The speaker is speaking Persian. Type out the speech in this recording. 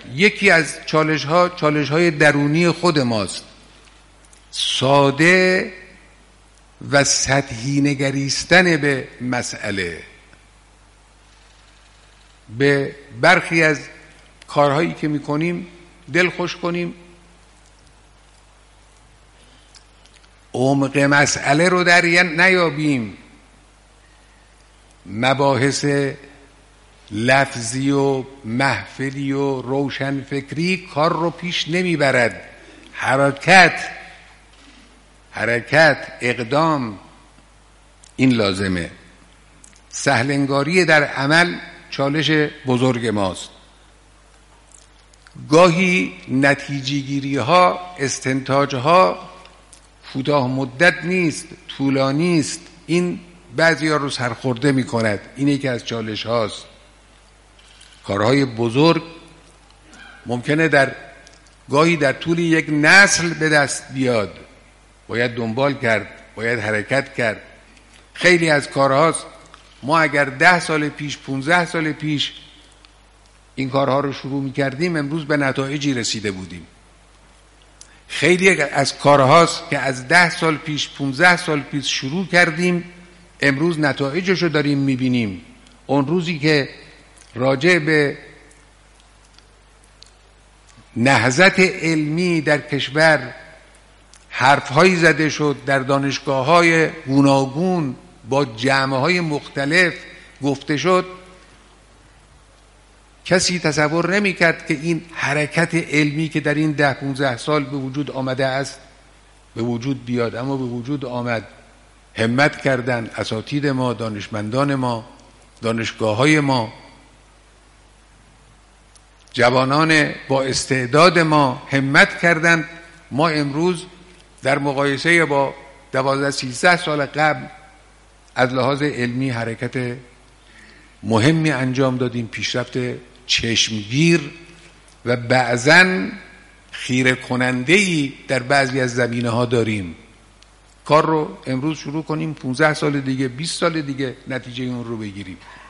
یکی از چالش‌های درونی خود ماست. ساده و سطحی نگریستن به مسئله. به برخی از کارهایی که میکنیم دل خوش کنیم، عمق مسئله رو در نیابیم، مباحث لفظی و محفلی و روشن فکری کار رو پیش نمیبرد. حرکت، اقدام، این لازمه. سهلنگاری در عمل چالش بزرگ ماست. گاهی نتیجه گیری ها، استنتاج ها کوتاه مدت نیست، طولانی است. این بعضی ها رو سرخورده می کند. این یکی از چالش هاست. کارهای بزرگ ممکنه گاهی در طول یک نسل به دست بیاد. باید دنبال کرد، باید حرکت کرد. خیلی از کارهاست ما اگر 10 سال پیش 15 سال پیش این کارها رو شروع می کردیم امروز به نتایجی رسیده بودیم. خیلی از کارهاست که از 10 سال پیش 15 سال پیش شروع کردیم امروز نتایجش رو داریم می بینیم. اون روزی که راجع به نهضت علمی در کشور حرفهایی زده شد، در دانشگاه‌های گوناگون با جامعه‌های مختلف گفته شد، کسی تصور نمی‌کرد که این حرکت علمی که در این 10-15 سال به وجود آمده است به وجود بیاد. اما به وجود آمد. همت کردند اساتید ما، دانشمندان ما، دانشگاه‌های ما، جوانان با استعداد ما همت کردند. ما امروز در مقایسه با 12-13 سال قبل از لحاظ علمی حرکت مهمی انجام دادیم، پیشرفت چشمگیر و بعضاً خیره کننده‌ای در بعضی از زمینه‌ها داریم. کار رو امروز شروع کنیم 15 سال دیگه 20 سال دیگه نتیجه اون رو بگیریم.